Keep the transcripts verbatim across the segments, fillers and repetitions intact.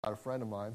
a friend of mine.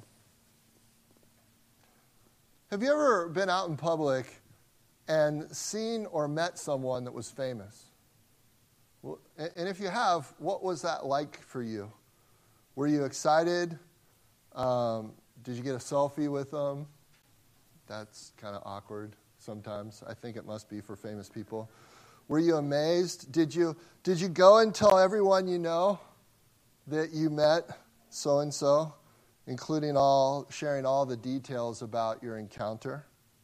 Have you ever been out in public and seen or met someone that was famous? Well, and if you have, what was that like for you? Were you excited? Um, did you get a selfie with them? That's kind of awkward sometimes. I think it must be for famous people. Were you amazed? Did you did you go and tell everyone you know that you met so-and-so, including all sharing all the details about your encounter?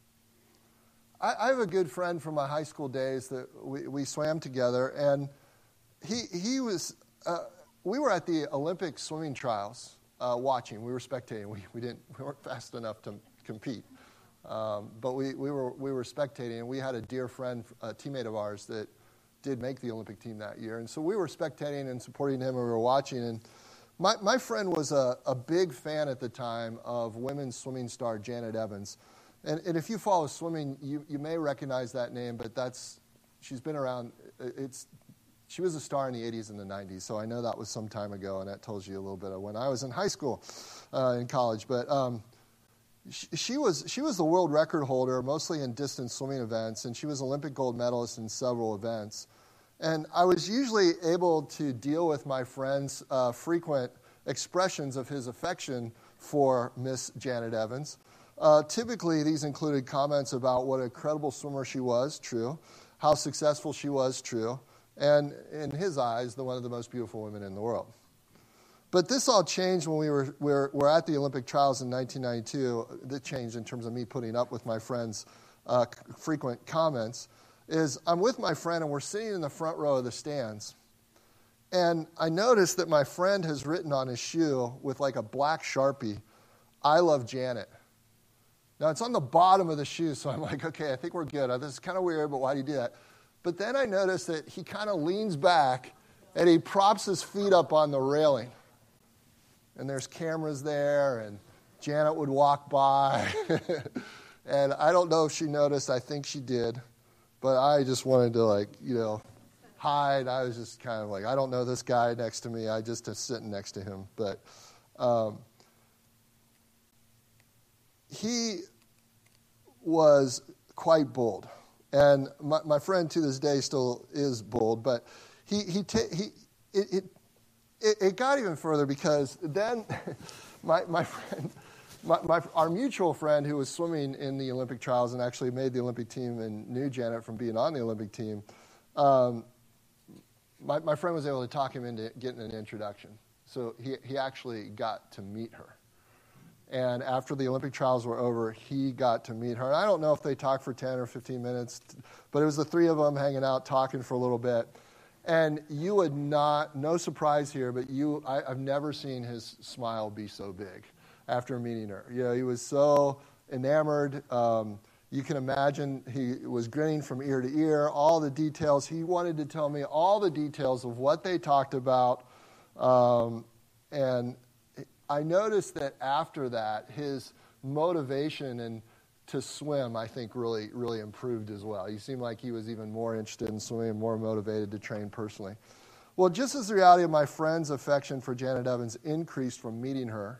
I, I have a good friend from my high school days that we, we swam together, and he he was uh, we were at the Olympic swimming trials uh, watching. We were spectating. We we didn't we weren't fast enough to compete. Um, but we, we were we were spectating, and we had a dear friend, a teammate of ours, that did make the Olympic team that year. And so we were spectating and supporting him, and we were watching. And my, my friend was a, a big fan at the time of women's swimming star Janet Evans. And, and if you follow swimming, you, you may recognize that name, but that's she's been around. It's She was a star in the eighties and the nineties, so I know that was some time ago, and that tells you a little bit of when I was in high school, uh, in college. But um She was she was the world record holder, mostly in distance swimming events, and she was Olympic gold medalist in several events. And I was usually able to deal with my friend's uh, frequent expressions of his affection for Miss Janet Evans. Uh, typically, these included comments about what an incredible swimmer she was, true, how successful she was, true, and in his eyes, the one of the most beautiful women in the world. But this all changed when we were, were, were at the Olympic trials in nineteen ninety-two. That changed in terms of me putting up with my friend's uh, frequent comments. Is I'm with my friend, and we're sitting in the front row of the stands. And I noticed that my friend has written on his shoe with like a black Sharpie, "I love Janet." Now, it's on the bottom of the shoe, so I'm like, okay, I think we're good. This is kind of weird, but why do you do that? But then I noticed that he kind of leans back, and he props his feet up on the railing. And there's cameras there, and Janet would walk by. And I don't know if she noticed. I think she did. But I just wanted to, like, you know, hide. I was just kind of like, I don't know this guy next to me. I just am sitting next to him. But um, he was quite bold. And my, my friend to this day still is bold. But he, he, ta- he it, it It, it got even further because then my my friend, my, my our mutual friend who was swimming in the Olympic trials and actually made the Olympic team and knew Janet from being on the Olympic team, um, my, my friend was able to talk him into getting an introduction. So he, he actually got to meet her. And after the Olympic trials were over, he got to meet her. And I don't know if they talked for ten or fifteen minutes, but it was the three of them hanging out, talking for a little bit. And you would not, no surprise here, but you, I, I've never seen his smile be so big after meeting her. You know, he was so enamored. Um, you can imagine he was grinning from ear to ear, all the details. He wanted to tell me all the details of what they talked about. Um, and I noticed that after that, his motivation and to swim, I think, really, really improved as well. He seemed like he was even more interested in swimming and more motivated to train personally. Well, just as the reality of my friend's affection for Janet Evans increased from meeting her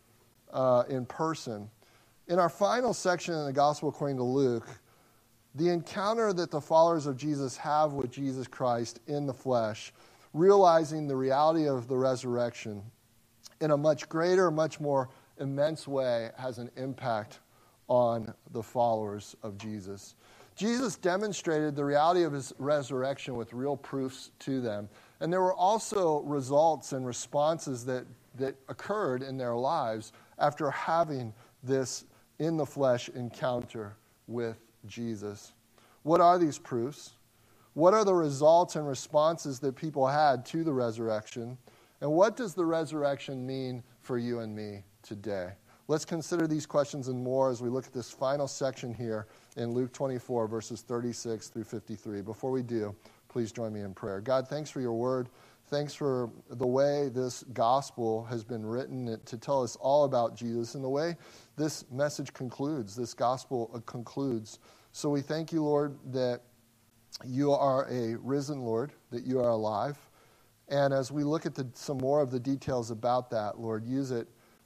uh, in person, in our final section in the Gospel according to Luke, the encounter that the followers of Jesus have with Jesus Christ in the flesh, realizing the reality of the resurrection in a much greater, much more immense way, has an impact on the followers of Jesus. Jesus demonstrated the reality of his resurrection with real proofs to them. And there were also results and responses that, that occurred in their lives after having this in the flesh encounter with Jesus. What are these proofs? What are the results and responses that people had to the resurrection? And what does the resurrection mean for you and me today? Let's consider these questions and more as we look at this final section here in Luke twenty-four, verses thirty-six through fifty-three. Before we do, please join me in prayer. God, thanks for your word. Thanks for the way this gospel has been written to tell us all about Jesus and the way this message concludes, this gospel concludes. So we thank you, Lord, that you are a risen Lord, that you are alive. And as we look at the, some more of the details about that, Lord, use it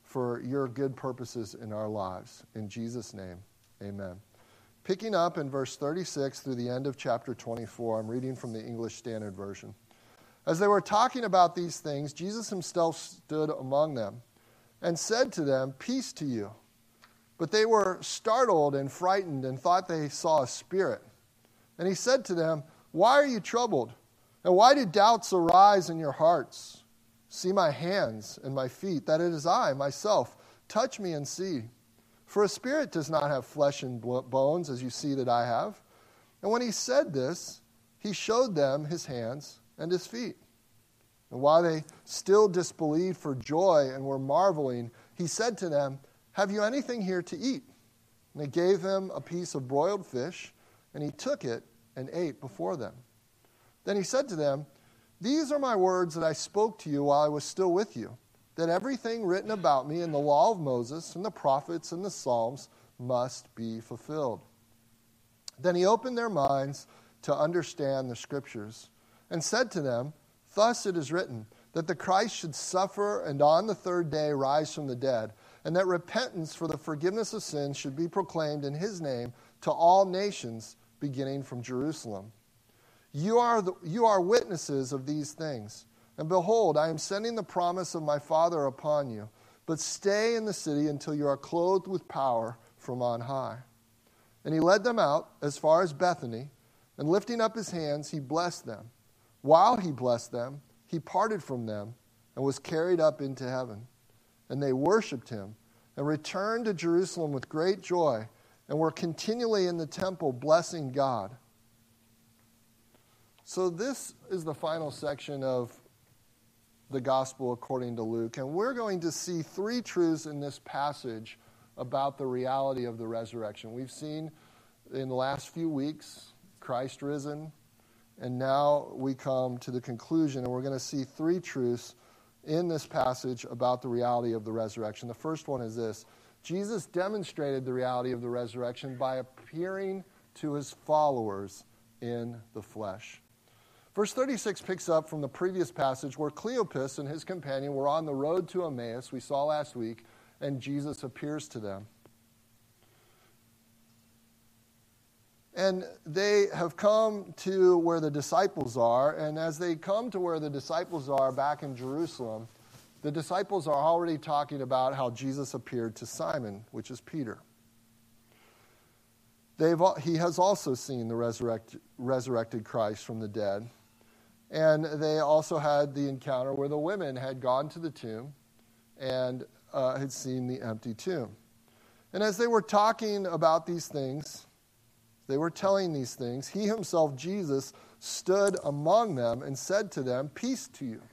for your good purposes in our lives. In Jesus' name, amen. Picking up in verse thirty-six through the end of chapter twenty-four, I'm reading from the English Standard Version. As they were talking about these things, Jesus himself stood among them and said to them, "Peace to you." But they were startled and frightened and thought they saw a spirit. And he said to them, "Why are you troubled? And why do doubts arise in your hearts? See my hands and my feet, that it is I, myself. Touch me and see. For a spirit does not have flesh and bones, as you see that I have." And when he said this, he showed them his hands and his feet. And while they still disbelieved for joy and were marveling, he said to them, "Have you anything here to eat?" And they gave him a piece of broiled fish, and he took it and ate before them. Then he said to them, "These are my words that I spoke to you while I was still with you, that everything written about me in the law of Moses and the prophets and the Psalms must be fulfilled." Then he opened their minds to understand the Scriptures and said to them, "Thus it is written, that the Christ should suffer and on the third day rise from the dead, and that repentance for the forgiveness of sins should be proclaimed in his name to all nations, beginning from Jerusalem. You are, the, you are witnesses of these things. And behold, I am sending the promise of my Father upon you. But stay in the city until you are clothed with power from on high." And he led them out as far as Bethany, and lifting up his hands, he blessed them. While he blessed them, he parted from them and was carried up into heaven. And they worshipped him and returned to Jerusalem with great joy and were continually in the temple blessing God. So this is the final section of the Gospel according to Luke, and we're going to see three truths in this passage about the reality of the resurrection. We've seen in the last few weeks Christ risen, and now we come to the conclusion, and we're going to see three truths in this passage about the reality of the resurrection. The first one is this: Jesus demonstrated the reality of the resurrection by appearing to his followers in the flesh. Verse thirty-six picks up from the previous passage where Cleopas and his companion were on the road to Emmaus, we saw last week, and Jesus appears to them. And they have come to where the disciples are, and as they come to where the disciples are back in Jerusalem, the disciples are already talking about how Jesus appeared to Simon, which is Peter. They've, he has also seen the resurrect, resurrected Christ from the dead. And they also had the encounter where the women had gone to the tomb and uh, had seen the empty tomb. And as they were talking about these things, they were telling these things, he himself, Jesus, stood among them and said to them, "Peace to you."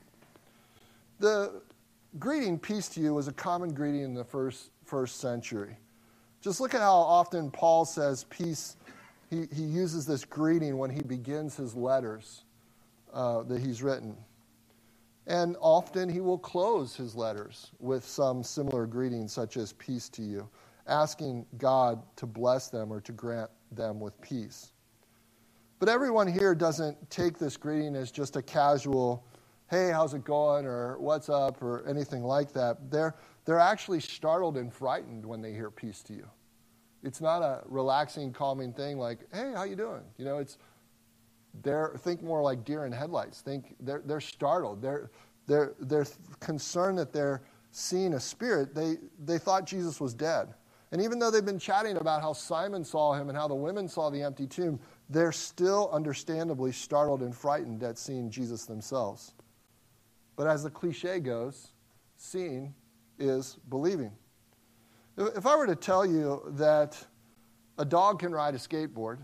The greeting, "peace to you," was a common greeting in the first, first century. Just look at how often Paul says peace. He, he uses this greeting when he begins his letters uh, that he's written. And often he will close his letters with some similar greeting, such as "peace to you," asking God to bless them or to grant them with peace. But everyone here doesn't take this greeting as just a casual, "Hey, how's it going?" or "What's up?" or anything like that. They're, they're actually startled and frightened when they hear "peace to you." It's not a relaxing, calming thing like, "Hey, how you doing?" You know, it's they're think more like deer in headlights. Think they're they're startled. They're they're they're concerned that they're seeing a spirit. They they thought Jesus was dead. And even though they've been chatting about how Simon saw him and how the women saw the empty tomb, they're still understandably startled and frightened at seeing Jesus themselves. But as the cliche goes, seeing is believing. If I were to tell you that a dog can ride a skateboard,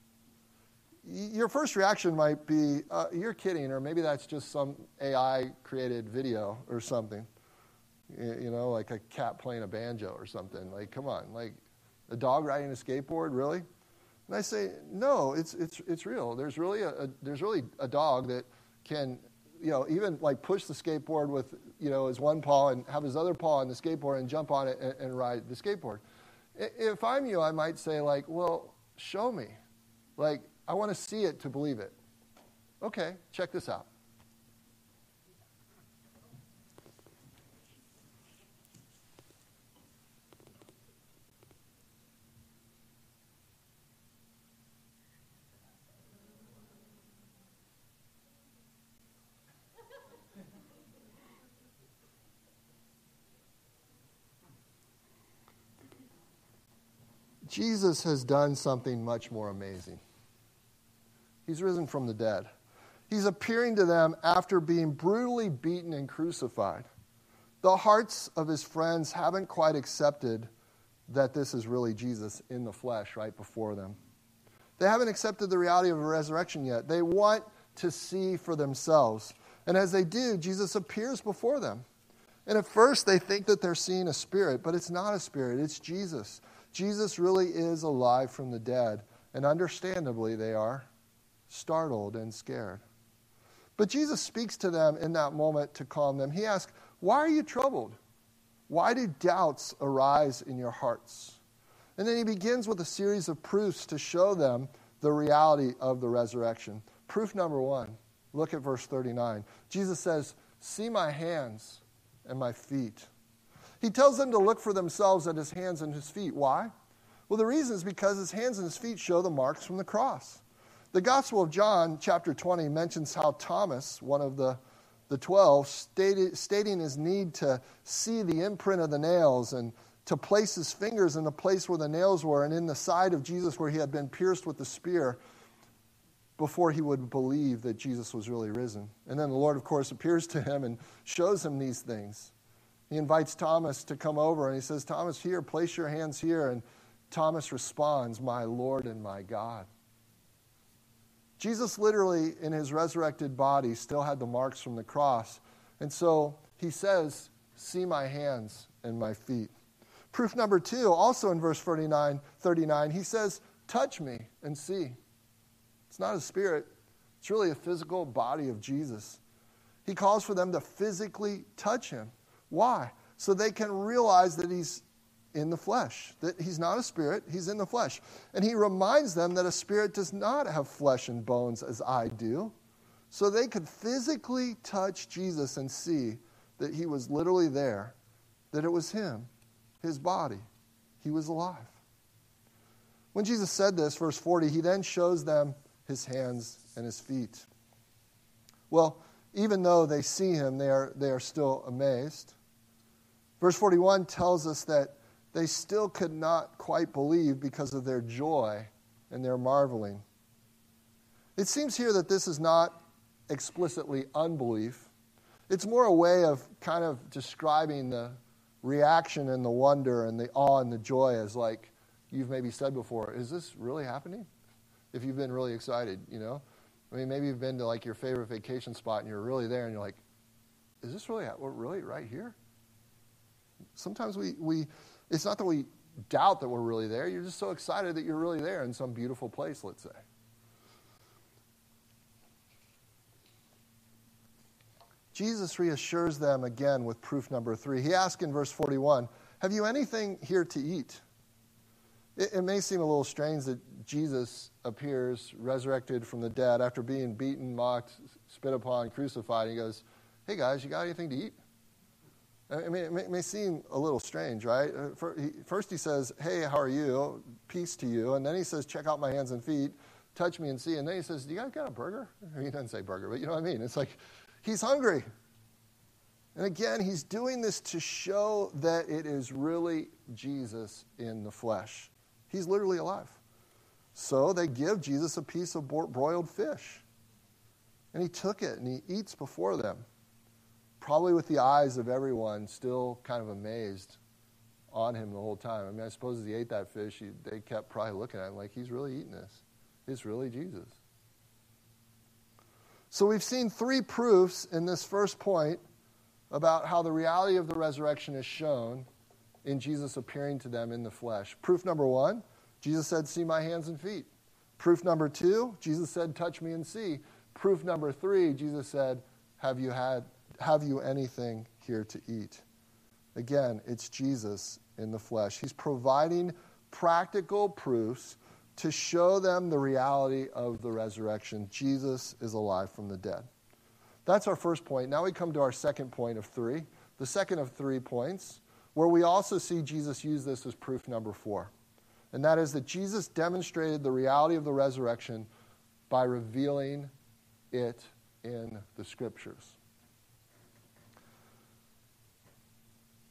your first reaction might be, uh, you're kidding, or maybe that's just some A I-created video or something. You know, like a cat playing a banjo or something. Like, come on, like a dog riding a skateboard, really? And I say, no, it's it's it's real. There's really a, a there's really a dog that can, you know, even like push the skateboard with, you know, his one paw and have his other paw on the skateboard and jump on it and, and ride the skateboard. If I'm you, I might say like, well, show me. Like, I want to see it to believe it. Okay, check this out. Jesus has done something much more amazing. He's risen from the dead. He's appearing to them after being brutally beaten and crucified. The hearts of his friends haven't quite accepted that this is really Jesus in the flesh right before them. They haven't accepted the reality of a resurrection yet. They want to see for themselves. And as they do, Jesus appears before them. And at first they think that they're seeing a spirit, but it's not a spirit, it's Jesus. Jesus really is alive from the dead, and understandably they are startled and scared. But Jesus speaks to them in that moment to calm them. He asks, "Why are you troubled? Why do doubts arise in your hearts?" And then he begins with a series of proofs to show them the reality of the resurrection. Proof number one, look at verse thirty-nine. Jesus says, "See my hands and my feet." He tells them to look for themselves at his hands and his feet. Why? Well, the reason is because his hands and his feet show the marks from the cross. The Gospel of John, chapter twenty, mentions how Thomas, one of the, the twelve, stated, stating his need to see the imprint of the nails and to place his fingers in the place where the nails were and in the side of Jesus where he had been pierced with the spear, before he would believe that Jesus was really risen. And then the Lord, of course, appears to him and shows him these things. He invites Thomas to come over, and he says, "Thomas, here, place your hands here." And Thomas responds, "My Lord and my God." Jesus literally, in his resurrected body, still had the marks from the cross. And so he says, "See my hands and my feet." Proof number two, also in verse thirty-nine, thirty-nine, he says, "Touch me and see." It's not a spirit. It's really a physical body of Jesus. He calls for them to physically touch him. Why? So they can realize that he's in the flesh, that he's not a spirit, he's in the flesh. And he reminds them that a spirit does not have flesh and bones as I do. So they could physically touch Jesus and see that he was literally there, that it was him, his body. He was alive. When Jesus said this, verse forty, he then shows them his hands and his feet. Well, even though they see him, they are, they are still amazed. Verse forty-one tells us that they still could not quite believe because of their joy and their marveling. It seems here that this is not explicitly unbelief. It's more a way of kind of describing the reaction and the wonder and the awe and the joy as like you've maybe said before, is this really happening? If you've been really excited, you know? I mean, maybe you've been to like your favorite vacation spot and you're really there and you're like, is this really, we're really right here? Sometimes we, we, it's not that we doubt that we're really there. You're just so excited that you're really there in some beautiful place, let's say. Jesus reassures them again with proof number three. He asks in verse forty-one, "Have you anything here to eat?" It, it may seem a little strange that Jesus appears resurrected from the dead after being beaten, mocked, spit upon, crucified. He goes, "Hey guys, you got anything to eat?" I mean, it may, it may seem a little strange, right? First he says, "Hey, how are you? Peace to you." And then he says, "Check out my hands and feet. Touch me and see." And then he says, "Do you guys got a burger?" He doesn't say burger, but you know what I mean. It's like he's hungry. And again, he's doing this to show that it is really Jesus in the flesh. He's literally alive. So they give Jesus a piece of broiled fish. And he took it and he eats before them. Probably with the eyes of everyone still kind of amazed on him the whole time. I mean, I suppose as he ate that fish, he, they kept probably looking at him like, he's really eating this. It's really Jesus. So we've seen three proofs in this first point about how the reality of the resurrection is shown in Jesus appearing to them in the flesh. Proof number one, Jesus said, "See my hands and feet." Proof number two, Jesus said, "Touch me and see." Proof number three, Jesus said, have you had Have you anything here to eat? Again, it's Jesus in the flesh. He's providing practical proofs to show them the reality of the resurrection. Jesus is alive from the dead. That's our first point. Now we come to our second point of three, the second of three points, where we also see Jesus use this as proof number four. And that is that Jesus demonstrated the reality of the resurrection by revealing it in the Scriptures.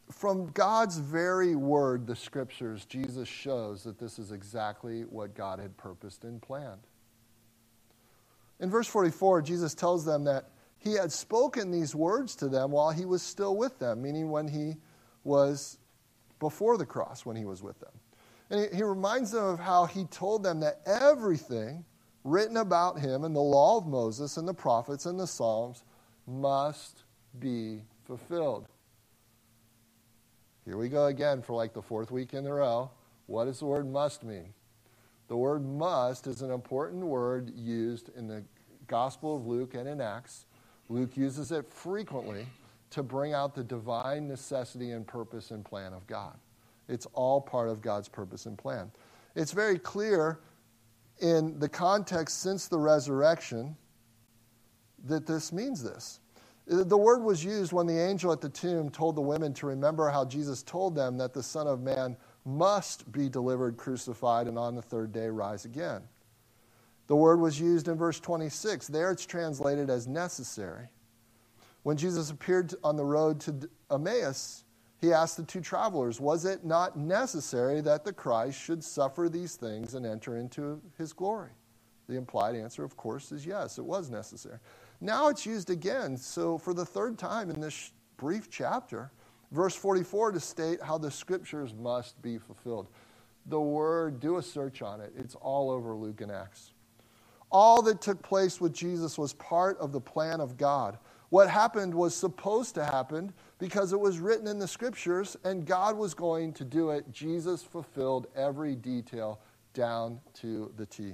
from God's very word, the scriptures, Jesus shows that this is exactly what God had purposed and planned. In verse forty-four, Jesus tells them that he had spoken these words to them while he was still with them, meaning when he was before the cross, when he was with them. And he, he reminds them of how he told them that everything written about him in the law of Moses and the prophets and the Psalms must be fulfilled. Here we go again for like the fourth week in a row. What does the word must mean? The word must is an important word used in the Gospel of Luke and in Acts. Luke uses it frequently to bring out the divine necessity and purpose and plan of God. It's all part of God's purpose and plan. It's very clear in the context since the resurrection that this means this. The word was used when the angel at the tomb told the women to remember how Jesus told them that the Son of Man must be delivered, crucified, and on the third day rise again. The word was used in verse twenty-six. There it's translated as necessary. When Jesus appeared on the road to Emmaus, he asked the two travelers, was it not necessary that the Christ should suffer these things and enter into his glory? The implied answer, of course, is yes, it was necessary. Now it's used again, so for the third time in this brief chapter, verse forty-four, to state how the scriptures must be fulfilled. The word, do a search on it. It's all over Luke and Acts. All that took place with Jesus was part of the plan of God. What happened was supposed to happen because it was written in the scriptures and God was going to do it. Jesus fulfilled every detail down to the T.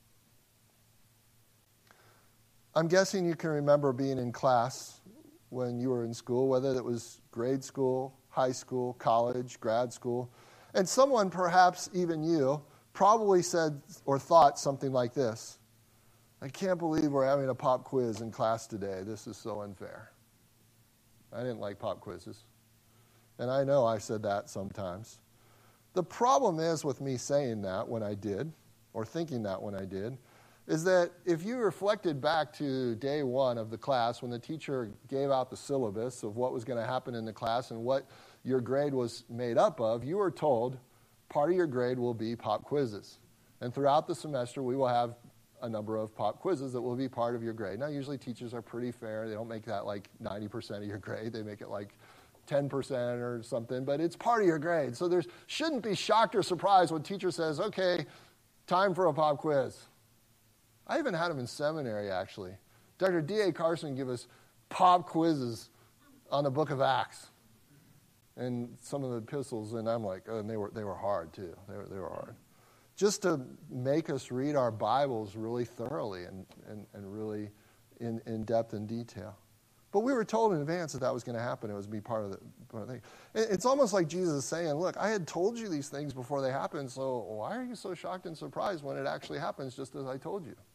I'm guessing you can remember being in class when you were in school, whether it was grade school, high school, college, grad school, and someone, perhaps even you, probably said or thought something like this: I can't believe we're having a pop quiz in class today. This is so unfair. I didn't like pop quizzes. And I know I said that sometimes. The problem is with me saying that when I did, or thinking that when I did, is that if you reflected back to day one of the class when the teacher gave out the syllabus of what was going to happen in the class and what your grade was made up of, you were told part of your grade will be pop quizzes. And throughout the semester, we will have a number of pop quizzes that will be part of your grade. Now, usually teachers are pretty fair. They don't make that like ninety percent of your grade. They make it like ten percent or something, but it's part of your grade. So there shouldn't be shocked or surprised when teacher says, okay, time for a pop quiz. I even had them in seminary, actually. Doctor D A Carson gave us pop quizzes on the book of Acts and some of the epistles, and I'm like, oh, and they were they were hard, too. They were, they were hard. Just to make us read our Bibles really thoroughly and, and, and really in, in depth and detail. But we were told in advance that that was going to happen. It was be part of the, part of the thing. It's almost like Jesus is saying, look, I had told you these things before they happened, so why are you so shocked and surprised when it actually happens just as I told you?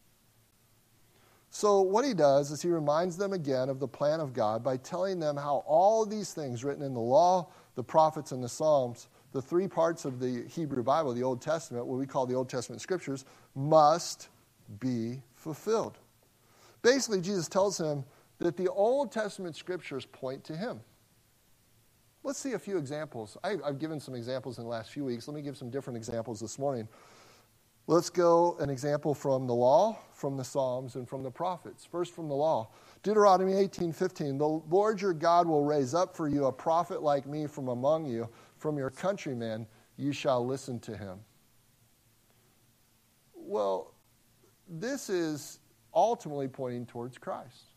So what he does is he reminds them again of the plan of God by telling them how all of these things written in the law, the prophets, and the Psalms, the three parts of the Hebrew Bible, the Old Testament, what we call the Old Testament scriptures, must be fulfilled. Basically, Jesus tells him that the Old Testament scriptures point to him. Let's see a few examples. I, I've given some examples in the last few weeks. Let me give some different examples this morning. Let's go an example from the law, from the Psalms, and from the prophets. First, from the law. Deuteronomy eighteen fifteen. The Lord your God will raise up for you a prophet like me from among you. From your countrymen you shall listen to him. Well, this is ultimately pointing towards Christ.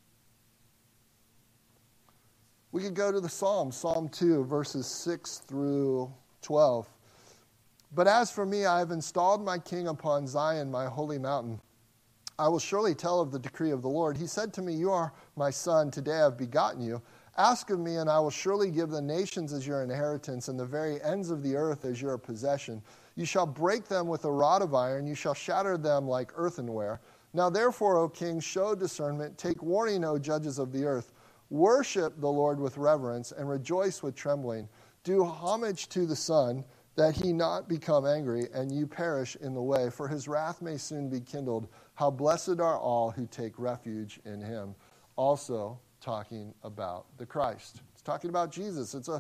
We could go to the Psalms, Psalm two, verses six through twelve. But as for me, I have installed my king upon Zion, my holy mountain. I will surely tell of the decree of the Lord. He said to me, you are my son, today I have begotten you. Ask of me, and I will surely give the nations as your inheritance, and the very ends of the earth as your possession. You shall break them with a rod of iron, you shall shatter them like earthenware. Now therefore, O king, show discernment, take warning, O judges of the earth. Worship the Lord with reverence, and rejoice with trembling. Do homage to the Son, that he not become angry, and you perish in the way, for his wrath may soon be kindled. How blessed are all who take refuge in him. Also talking about the Christ. It's talking about Jesus. It's a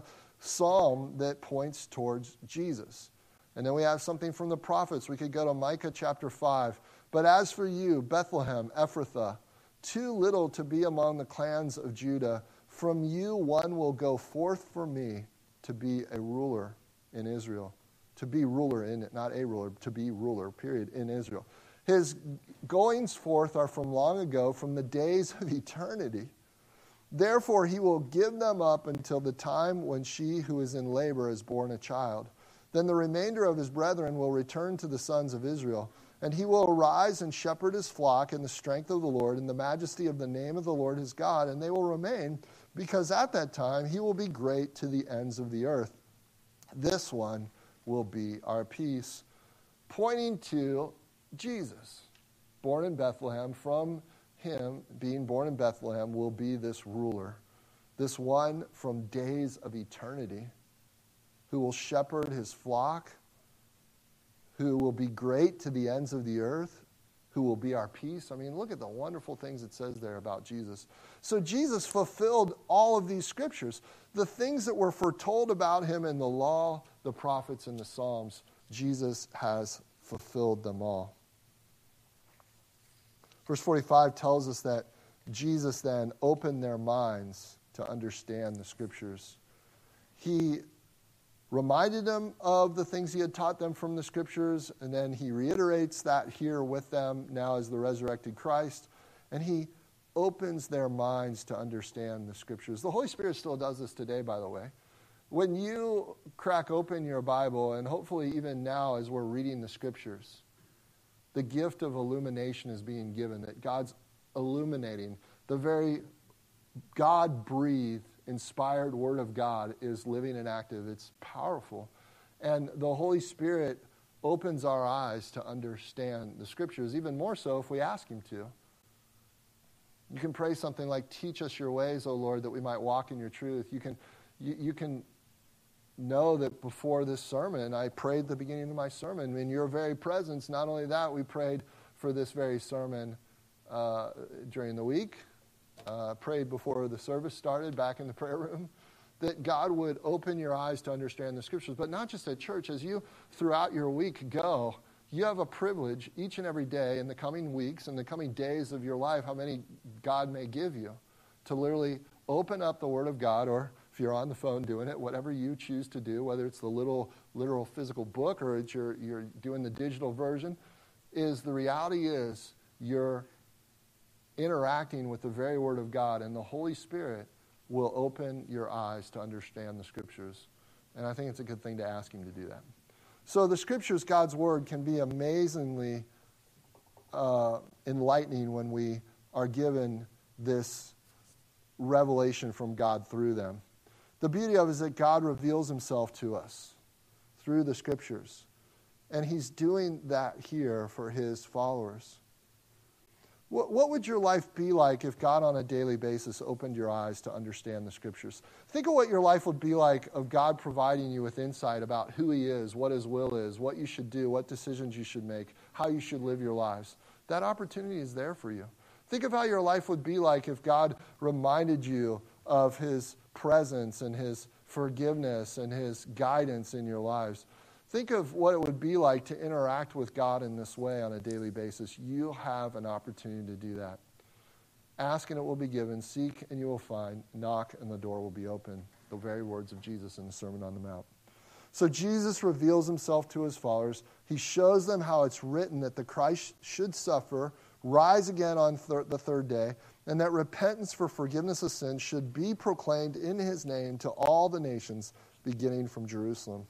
psalm that points towards Jesus. And then we have something from the prophets. We could go to Micah chapter five. But as for you, Bethlehem, Ephrathah, too little to be among the clans of Judah, from you one will go forth for me to be a ruler in Israel. To be ruler in it, not a ruler, to be ruler, period, in Israel. His goings forth are from long ago, from the days of eternity. Therefore he will give them up until the time when she who is in labor is born a child. Then the remainder of his brethren will return to the sons of Israel, and he will arise and shepherd his flock in the strength of the Lord, in the majesty of the name of the Lord his God, and they will remain, because at that time he will be great to the ends of the earth. This one will be our peace, pointing to Jesus, born in Bethlehem. From him, being born in Bethlehem, will be this ruler, this one from days of eternity, who will shepherd his flock, who will be great to the ends of the earth, who will be our peace. I mean, look at the wonderful things it says there about Jesus. So Jesus fulfilled all of these scriptures. The things that were foretold about him in the law, the prophets, and the Psalms, Jesus has fulfilled them all. Verse forty-five tells us that Jesus then opened their minds to understand the scriptures. He reminded them of the things he had taught them from the scriptures, and then he reiterates that here with them now as the resurrected Christ, and he opens their minds to understand the scriptures. The Holy Spirit still does this today, by the way. When you crack open your Bible, and hopefully even now as we're reading the scriptures, the gift of illumination is being given, that God's illuminating. The very God-breathed, inspired Word of God is living and active. It's powerful. And the Holy Spirit opens our eyes to understand the scriptures, even more so if we ask him to. You can pray something like, teach us your ways, O Lord, that we might walk in your truth. You can, you, you can know that before this sermon, I prayed at the beginning of my sermon, in your very presence. Not only that, we prayed for this very sermon uh, during the week. Uh, prayed before the service started back in the prayer room, that God would open your eyes to understand the scriptures. But not just at church. As you throughout your week go, you have a privilege each and every day in the coming weeks and the coming days of your life, how many God may give you, to literally open up the Word of God, or if you're on the phone doing it, whatever you choose to do, whether it's the little literal physical book or it's your, you're doing the digital version, is the reality is you're interacting with the very Word of God, and the Holy Spirit will open your eyes to understand the scriptures. And I think it's a good thing to ask him to do that. So the scriptures, God's Word, can be amazingly uh, enlightening when we are given this revelation from God through them. The beauty of it is that God reveals himself to us through the scriptures. And he's doing that here for his followers. What, what would your life be like if God on a daily basis opened your eyes to understand the scriptures? Think of what your life would be like of God providing you with insight about who he is, what his will is, what you should do, what decisions you should make, how you should live your lives. That opportunity is there for you. Think of how your life would be like if God reminded you of his presence and his forgiveness and his guidance in your lives. Think of what it would be like to interact with God in this way on a daily basis. You'll have an opportunity to do that. Ask and it will be given. Seek and you will find. Knock and the door will be open. The very words of Jesus in the Sermon on the Mount. So Jesus reveals himself to his followers. He shows them how it's written that the Christ should suffer, rise again on thir- the third day, and that repentance for forgiveness of sins should be proclaimed in his name to all the nations, beginning from Jerusalem.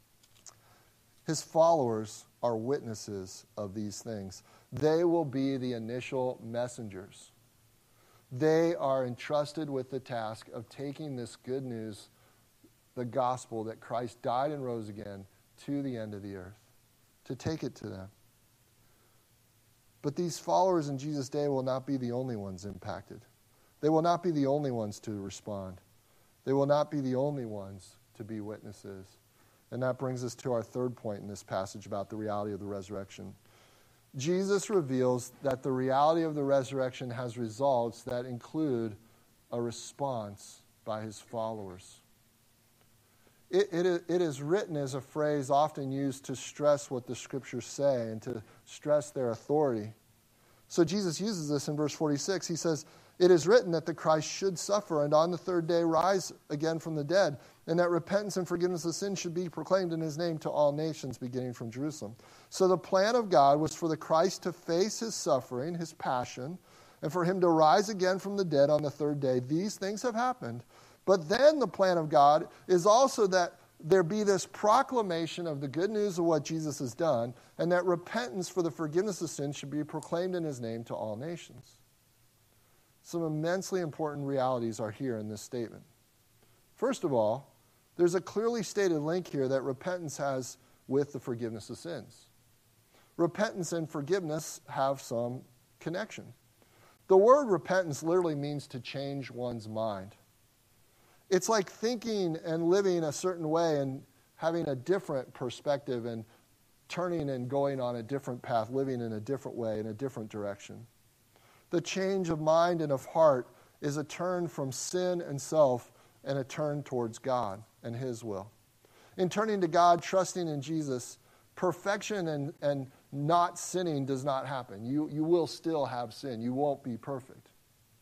His followers are witnesses of these things. They will be the initial messengers. They are entrusted with the task of taking this good news, the gospel that Christ died and rose again, to the end of the earth, to take it to them. But these followers in Jesus' day will not be the only ones impacted. They will not be the only ones to respond. They will not be the only ones to be witnesses. And that brings us to our third point in this passage about the reality of the resurrection. Jesus reveals that the reality of the resurrection has results that include a response by his followers. It, it, it is written as a phrase often used to stress what the Scriptures say and to stress their authority. So Jesus uses this in verse forty-six. He says, "It is written that the Christ should suffer and on the third day rise again from the dead, and that repentance and forgiveness of sins should be proclaimed in his name to all nations, beginning from Jerusalem." So the plan of God was for the Christ to face his suffering, his passion, and for him to rise again from the dead on the third day. These things have happened. But then the plan of God is also that there be this proclamation of the good news of what Jesus has done, and that repentance for the forgiveness of sins should be proclaimed in his name to all nations. Some immensely important realities are here in this statement. First of all, there's a clearly stated link here that repentance has with the forgiveness of sins. Repentance and forgiveness have some connection. The word repentance literally means to change one's mind. It's like thinking and living a certain way and having a different perspective and turning and going on a different path, living in a different way, in a different direction. The change of mind and of heart is a turn from sin and self and a turn towards God and his will. In turning to God, trusting in Jesus, perfection and, and not sinning does not happen. You, you will still have sin. You won't be perfect.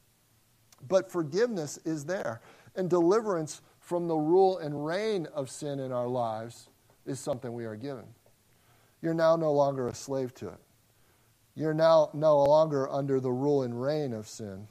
But forgiveness is there. And deliverance from the rule and reign of sin in our lives is something we are given. You're now no longer a slave to it. You're now no longer under the rule and reign of sin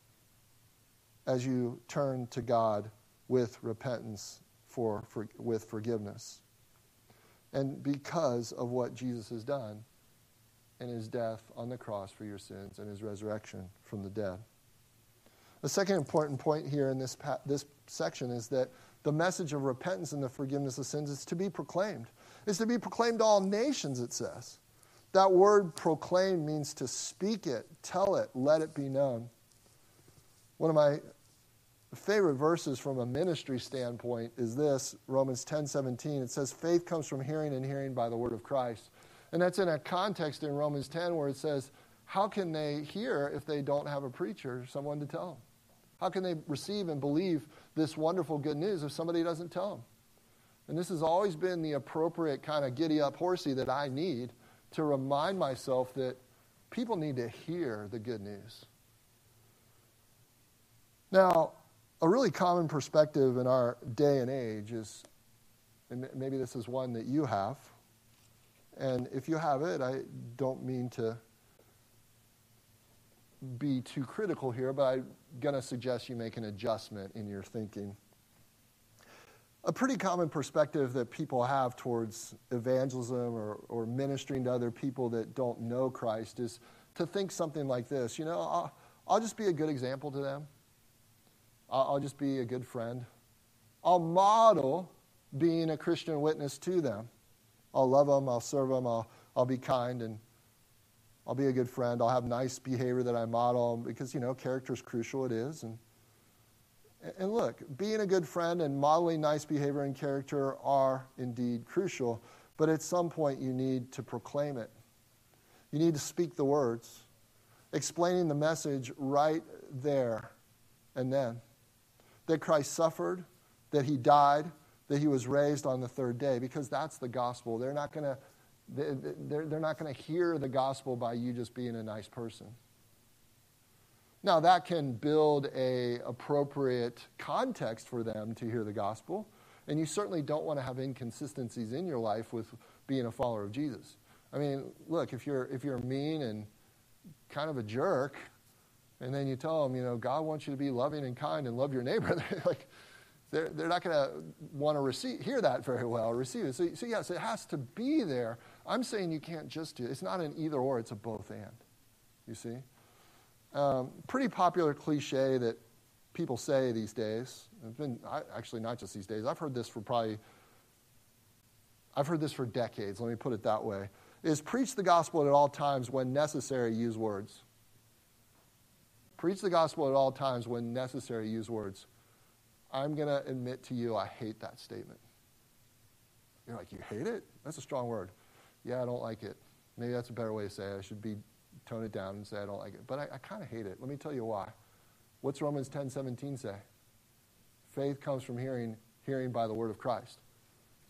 as you turn to God with repentance for, for with forgiveness. And because of what Jesus has done in his death on the cross for your sins and his resurrection from the dead. The second important point here in this, this section is that the message of repentance and the forgiveness of sins is to be proclaimed. It's to be proclaimed to all nations, it says. That word proclaim means to speak it, tell it, let it be known. One of my favorite verses from a ministry standpoint is this, Romans ten seventeen. It says, faith comes from hearing and hearing by the word of Christ. And that's in a context in Romans ten where it says, how can they hear if they don't have a preacher, someone to tell them? How can they receive and believe this wonderful good news if somebody doesn't tell them? And this has always been the appropriate kind of giddy-up horsey that I need to remind myself that people need to hear the good news. Now, a really common perspective in our day and age is, and maybe this is one that you have, and if you have it, I don't mean to be too critical here, but I'm going to suggest you make an adjustment in your thinking. A pretty common perspective that people have towards evangelism or, or ministering to other people that don't know Christ is to think something like this. You know, I'll, I'll just be a good example to them. I'll, I'll just be a good friend. I'll model being a Christian witness to them. I'll love them, I'll serve them, I'll, I'll be kind, and I'll be a good friend. I'll have nice behavior that I model because, you know, character is crucial. It is. And, and look, being a good friend and modeling nice behavior and character are indeed crucial. But at some point, you need to proclaim it. You need to speak the words, explaining the message right there and then. That Christ suffered, that he died, that he was raised on the third day, because that's the gospel. They're not going to They're, they're not going to hear the gospel by you just being a nice person. Now, that can build a appropriate context for them to hear the gospel, and you certainly don't want to have inconsistencies in your life with being a follower of Jesus. I mean, look, if you're if you're mean and kind of a jerk, and then you tell them, you know, God wants you to be loving and kind and love your neighbor, they're like, They're, they're not going to want to receive, hear that very well, receive it. So, so, yes, it has to be there. I'm saying you can't just do it. It's not an either or, it's a both and. You see? Um, pretty popular cliche that people say these days, it's been I, actually not just these days, I've heard this for probably, I've heard this for decades, let me put it that way, is preach the gospel at all times, when necessary, use words. Preach the gospel at all times, when necessary, use words. I'm going to admit to you, I hate that statement. You're like, you hate it? That's a strong word. Yeah, I don't like it. Maybe that's a better way to say it. I should be tone it down and say I don't like it. But I, I kind of hate it. Let me tell you why. What's Romans ten seventeen say? Faith comes from hearing, hearing by the word of Christ.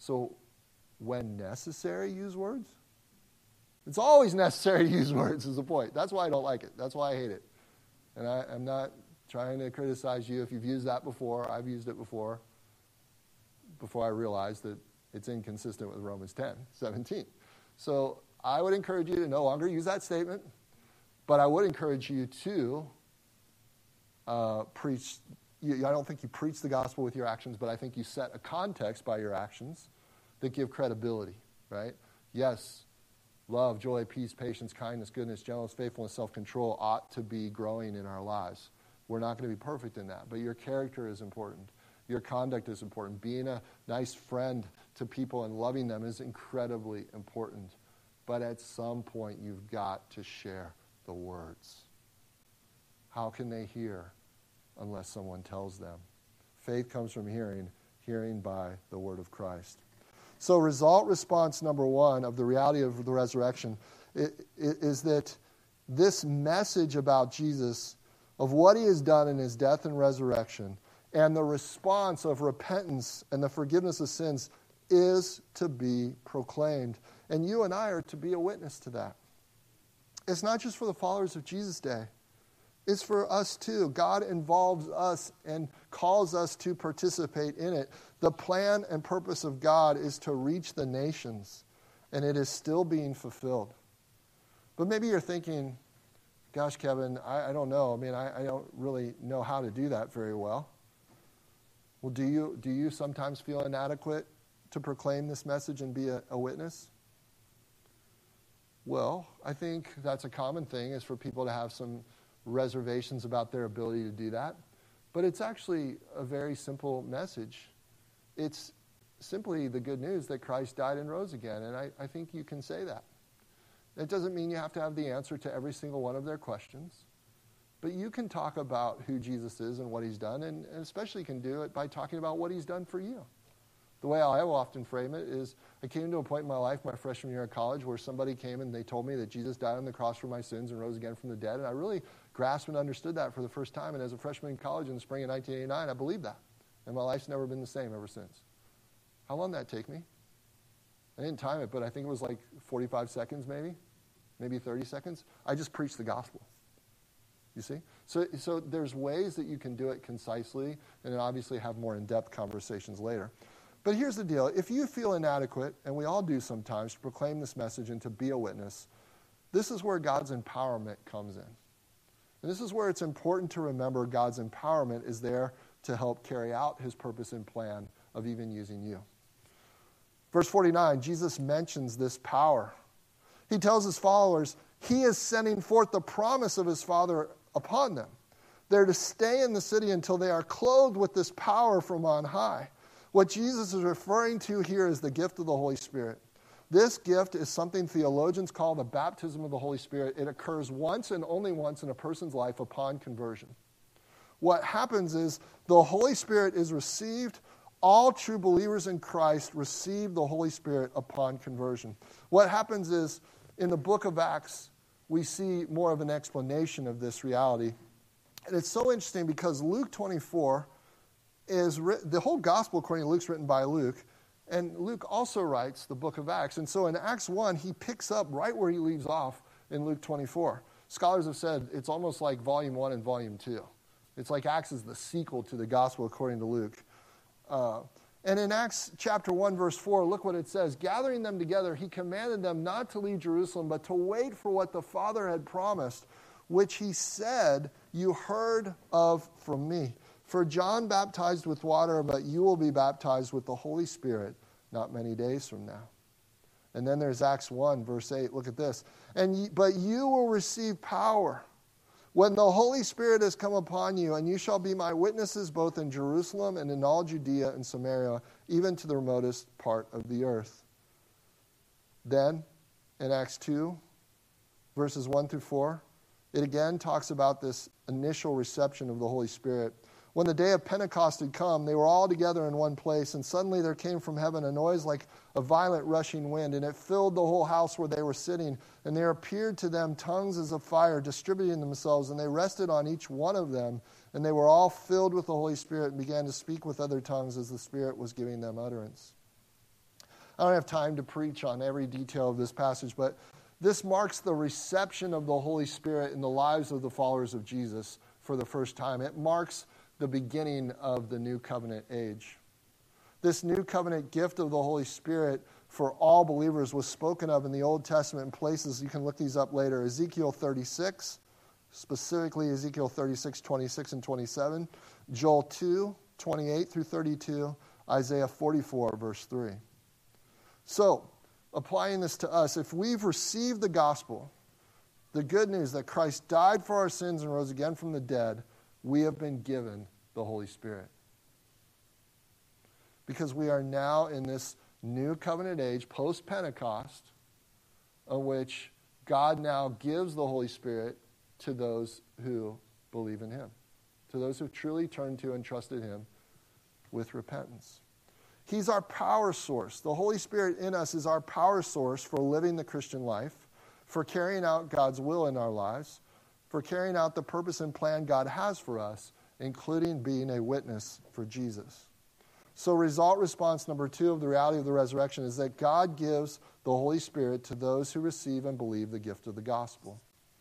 So when necessary, use words? It's always necessary to use words is the point. That's why I don't like it. That's why I hate it. And I, I'm not trying to criticize you if you've used that before. I've used it before, before I realized that it's inconsistent with Romans ten seventeen. So I would encourage you to no longer use that statement, but I would encourage you to uh, preach. You, I don't think you preach the gospel with your actions, but I think you set a context by your actions that give credibility, right? Yes, love, joy, peace, patience, kindness, goodness, gentleness, faithfulness, self-control ought to be growing in our lives. We're not going to be perfect in that, but your character is important. Your conduct is important. Being a nice friend to people and loving them is incredibly important. But at some point, you've got to share the words. How can they hear unless someone tells them? Faith comes from hearing, hearing by the word of Christ. So result response number one of the reality of the resurrection is that this message about Jesus, of what he has done in his death and resurrection, and the response of repentance and the forgiveness of sins is to be proclaimed. And you and I are to be a witness to that. It's not just for the followers of Jesus' day. It's for us too. God involves us and calls us to participate in it. The plan and purpose of God is to reach the nations, and it is still being fulfilled. But maybe you're thinking, gosh, Kevin, I, I don't know. I mean, I, I don't really know how to do that very well. Well, do you do you sometimes feel inadequate to proclaim this message and be a, a witness? Well, I think that's a common thing, is for people to have some reservations about their ability to do that. But it's actually a very simple message. It's simply the good news that Christ died and rose again, and I, I think you can say that. It doesn't mean you have to have the answer to every single one of their questions, but you can talk about who Jesus is and what he's done, and, and especially can do it by talking about what he's done for you. The way I will often frame it is, I came to a point in my life, my freshman year of college, where somebody came and they told me that Jesus died on the cross for my sins and rose again from the dead, and I really grasped and understood that for the first time, and as a freshman in college in the spring of nineteen eighty-nine, I believed that, and my life's never been the same ever since. How long did that take me? I didn't time it, but I think it was like forty-five seconds maybe, maybe thirty seconds. I just preached the gospel. You see? So, so there's ways that you can do it concisely, and then obviously have more in-depth conversations later. But here's the deal. If you feel inadequate, and we all do sometimes, to proclaim this message and to be a witness, this is where God's empowerment comes in. And this is where it's important to remember God's empowerment is there to help carry out his purpose and plan of even using you. Verse forty-nine, Jesus mentions this power. He tells his followers he is sending forth the promise of his Father upon them. They're to stay in the city until they are clothed with this power from on high. What Jesus is referring to here is the gift of the Holy Spirit. This gift is something theologians call the baptism of the Holy Spirit. It occurs once and only once in a person's life upon conversion. What happens is the Holy Spirit is received. All true believers in Christ receive the Holy Spirit upon conversion. What happens is, in the book of Acts, we see more of an explanation of this reality. And it's so interesting because Luke twenty-four is written, the whole gospel according to Luke is written by Luke, and Luke also writes the book of Acts. And so in Acts one, he picks up right where he leaves off in Luke twenty-four. Scholars have said it's almost like volume one and volume two. It's like Acts is the sequel to the gospel according to Luke. Uh, and in Acts chapter one, verse four, look what it says. Gathering them together, he commanded them not to leave Jerusalem, but to wait for what the Father had promised, which he said, you heard of from me. For John baptized with water, but you will be baptized with the Holy Spirit not many days from now. And then there's Acts one, verse eight. Look at this. And ye, but you will receive power when the Holy Spirit has come upon you, and you shall be my witnesses both in Jerusalem and in all Judea and Samaria, even to the remotest part of the earth. Then, in Acts two, verses one through four, it again talks about this initial reception of the Holy Spirit. When the day of Pentecost had come, they were all together in one place, and suddenly there came from heaven a noise like a violent rushing wind, and it filled the whole house where they were sitting. And there appeared to them tongues as of fire, distributing themselves, and they rested on each one of them. And they were all filled with the Holy Spirit and began to speak with other tongues as the Spirit was giving them utterance. I don't have time to preach on every detail of this passage, but this marks the reception of the Holy Spirit in the lives of the followers of Jesus for the first time. It marks the beginning of the new covenant age. This new covenant gift of the Holy Spirit for all believers was spoken of in the Old Testament in places, you can look these up later, Ezekiel thirty-six, specifically Ezekiel thirty-six, twenty-six and twenty-seven, Joel two, twenty-eight through thirty-two, Isaiah forty-four, verse three. So, applying this to us, if we've received the gospel, the good news that Christ died for our sins and rose again from the dead, we have been given the Holy Spirit. Because we are now in this new covenant age, post-Pentecost, in which God now gives the Holy Spirit to those who believe in him, to those who truly turned to and trusted him with repentance. He's our power source. The Holy Spirit in us is our power source for living the Christian life, for carrying out God's will in our lives, for carrying out the purpose and plan God has for us, including being a witness for Jesus. So result response number two of the reality of the resurrection is that God gives the Holy Spirit to those who receive and believe the gift of the gospel.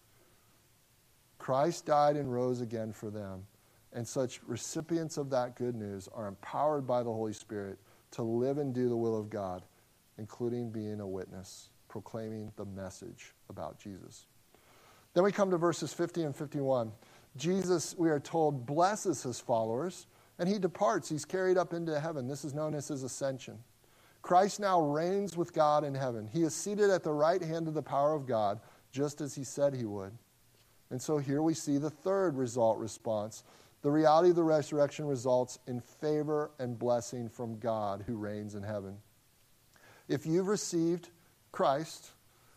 Christ died and rose again for them, and such recipients of that good news are empowered by the Holy Spirit to live and do the will of God, including being a witness, proclaiming the message about Jesus. Then we come to verses fifty and fifty-one. Jesus, we are told, blesses his followers, and he departs. He's carried up into heaven. This is known as his ascension. Christ now reigns with God in heaven. He is seated at the right hand of the power of God, just as he said he would. And so here we see the third result response. The reality of the resurrection results in favor and blessing from God who reigns in heaven. If you've received Christ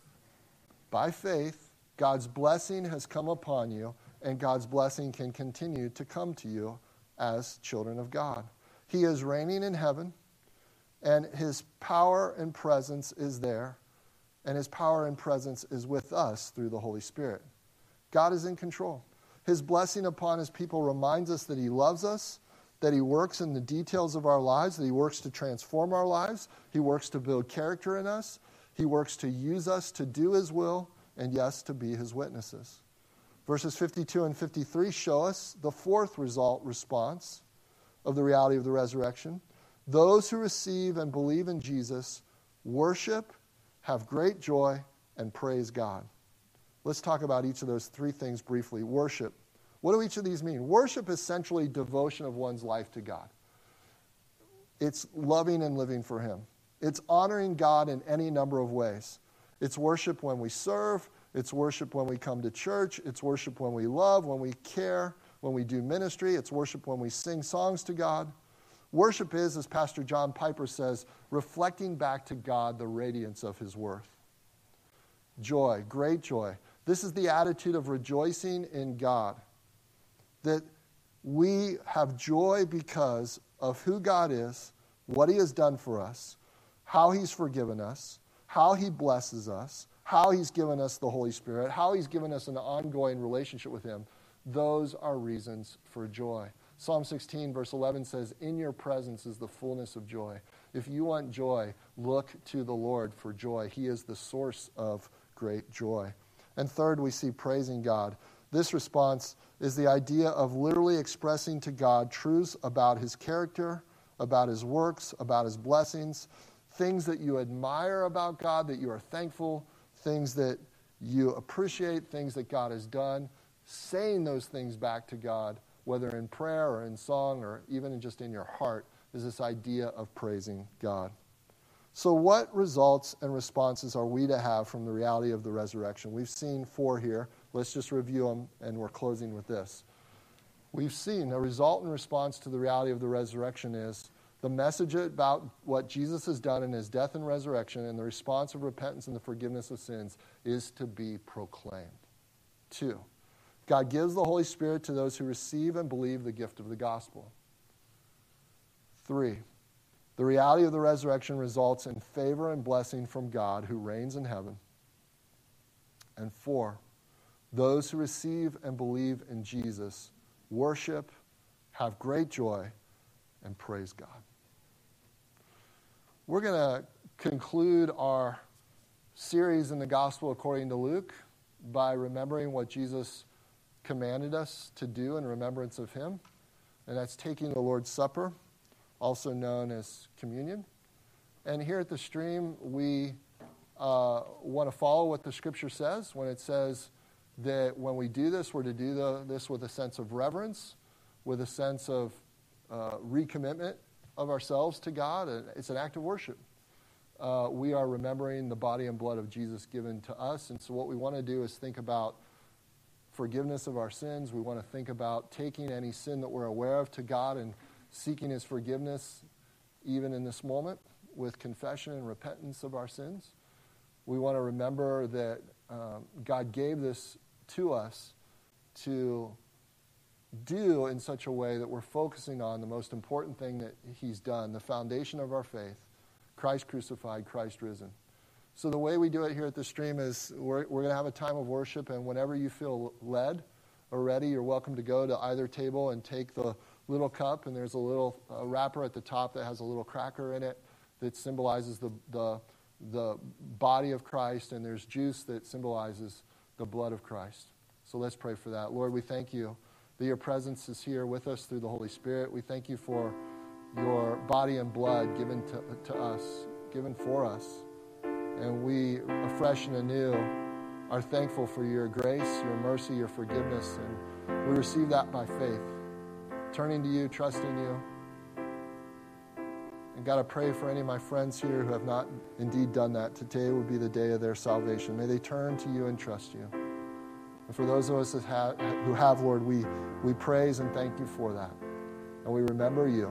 by faith, God's blessing has come upon you, and God's blessing can continue to come to you as children of God. He is reigning in heaven, and his power and presence is there, and his power and presence is with us through the Holy Spirit. God is in control. His blessing upon his people reminds us that he loves us, that he works in the details of our lives, that he works to transform our lives, he works to build character in us, he works to use us to do his will, and yes, to be his witnesses. Verses fifty-two and fifty-three show us the fourth result response of the reality of the resurrection. Those who receive and believe in Jesus worship, have great joy, and praise God. Let's talk about each of those three things briefly. Worship. What do each of these mean? Worship is essentially devotion of one's life to God. It's loving and living for him. It's honoring God in any number of ways. It's worship when we serve. It's worship when we come to church. It's worship when we love, when we care, when we do ministry. It's worship when we sing songs to God. Worship is, as Pastor John Piper says, reflecting back to God the radiance of his worth. Joy, great joy. This is the attitude of rejoicing in God. That we have joy because of who God is, what he has done for us, how he's forgiven us, how he blesses us, how he's given us the Holy Spirit, how he's given us an ongoing relationship with him. Those are reasons for joy. Psalm sixteen, verse eleven says, in your presence is the fullness of joy. If you want joy, look to the Lord for joy. He is the source of great joy. And third, we see praising God. This response is the idea of literally expressing to God truths about his character, about his works, about his blessings, things that you admire about God, that you are thankful, things that you appreciate, things that God has done, saying those things back to God, whether in prayer or in song or even just in your heart, is this idea of praising God. So what results and responses are we to have from the reality of the resurrection? We've seen four here. Let's just review them, and we're closing with this. We've seen a result and response to the reality of the resurrection is the message about what Jesus has done in his death and resurrection, and the response of repentance and the forgiveness of sins is to be proclaimed. Two, God gives the Holy Spirit to those who receive and believe the gift of the gospel. Three, the reality of the resurrection results in favor and blessing from God who reigns in heaven. And four, those who receive and believe in Jesus worship, have great joy, and praise God. We're going to conclude our series in the Gospel according to Luke by remembering what Jesus commanded us to do in remembrance of him, and that's taking the Lord's Supper, also known as communion. And here at the Stream, we uh, want to follow what the Scripture says when it says that when we do this, we're to do the, this with a sense of reverence, with a sense of uh, recommitment of ourselves to God. And it's an act of worship. Uh, we are remembering the body and blood of Jesus given to us. And so what we want to do is think about forgiveness of our sins. We want to think about taking any sin that we're aware of to God and seeking his forgiveness even in this moment with confession and repentance of our sins. We want to remember that um, God gave this to us to do in such a way that we're focusing on the most important thing that he's done, the foundation of our faith, Christ crucified, Christ risen. So the way we do it here at the Stream is we're, we're going to have a time of worship, and whenever you feel led or ready, you're welcome to go to either table and take the little cup, and there's a little uh, wrapper at the top that has a little cracker in it that symbolizes the, the, the body of Christ, and there's juice that symbolizes the blood of Christ. So let's pray for that. Lord, we thank you that your presence is here with us through the Holy Spirit. We thank you for your body and blood given to, to us, given for us. And we, afresh and anew, are thankful for your grace, your mercy, your forgiveness, and we receive that by faith. Turning to you, trusting you. And God, I pray for any of my friends here who have not indeed done that. Today would be the day of their salvation. May they turn to you and trust you. And for those of us that have, who have, Lord, we, we praise and thank you for that. And we remember you.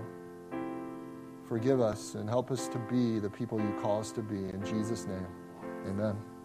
Forgive us and help us to be the people you call us to be. In Jesus' name, amen.